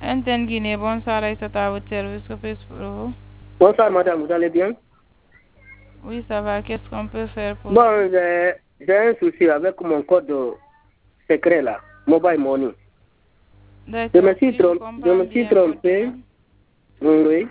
Antenne Guinée, bonsoir, Aïssata, à votre service, que puis-je pour vous? Bonsoir madame, vous allez bien? Oui, ça va, qu'est-ce qu'on peut faire pour vous? Bon, j'ai un souci avec mon code secret là, Mobile Money. Je D'accord, me suis si je je comprends me suis bien votre trompé. demande. Oui.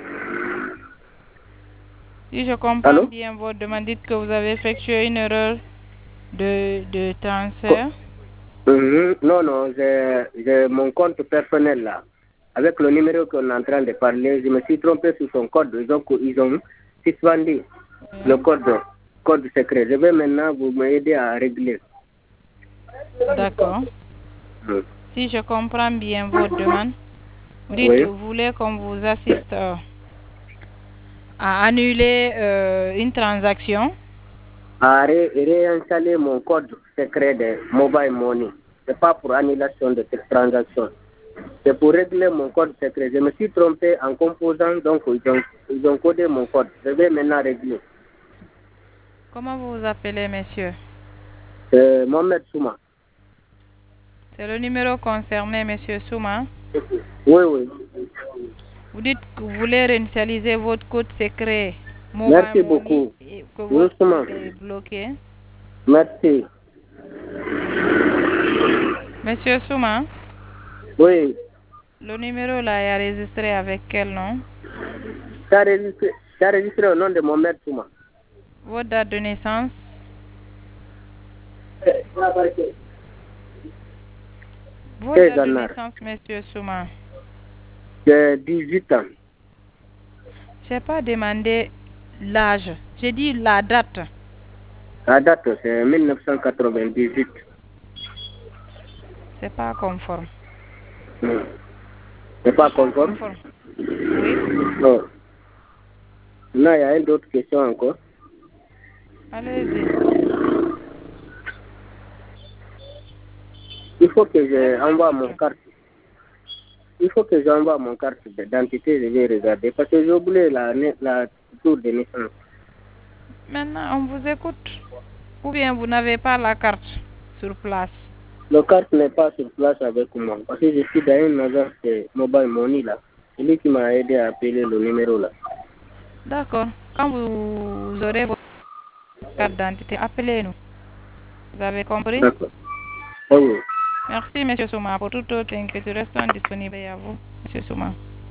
Si je comprends Allô? bien votre demande, dites que vous avez effectué une erreur de Co- transfert. Non, non, j'ai mon compte personnel là. Avec le numéro qu'on est en train de parler, je me suis trompé sur son code. Ils ont suspendu le Oui. code secret. Je vais maintenant vous m'aider à régler. D'accord. Mm. Si je comprends bien votre demande, vous dites que Oui. vous voulez qu'on vous assiste à annuler une transaction. À réinstaller mon code secret de Mobile Money. Ce n'est pas pour annulation de cette transaction. C'est pour régler mon code secret. Je me suis trompé en composant, donc ils ont codé mon code. Je vais maintenant régler. Comment vous vous appelez, monsieur? C'est Mohamed Souma. C'est le numéro concerné, monsieur Souma. Oui, oui. Vous dites que vous voulez réinitialiser votre code secret Mobile Merci Money beaucoup. et que Oui, votre Souma. compte est bloqué. Merci. Monsieur Souma, Oui. le numéro là est enregistré avec quel nom? Tu as registré au nom de Mohamed Souma. Votre date de naissance? Votre C'est date de Zanar. naissance, monsieur Souma. J'ai 18 ans. Je n'ai pas demandé l'âge. J'ai dit la date. La date, c'est 1998. C'est pas conforme. C'est pas C'est pas conforme? conforme. Oui, Non. Là, il y a une autre question encore. allez-y. Il faut que Je vous j'envoie écoute. mon carte. Il faut que j'envoie mon carte d'identité, je vais regarder. Parce que j'ai oublié la tour de naissance. Maintenant, on vous écoute. Ou bien vous n'avez pas la carte sur place. Le carte n'est pas sur place avec moi. Parce que je suis dans une agence de Mobile Money là. C'est lui qui m'a aidé à appeler le numéro là. D'accord. Quand vous aurez votre carte d'identité, appelez-nous. Vous avez compris? D'accord. Ah oui. Merci, monsieur Souma. Pour toute autre inquiétude, restons disponibles à vous, monsieur Souma.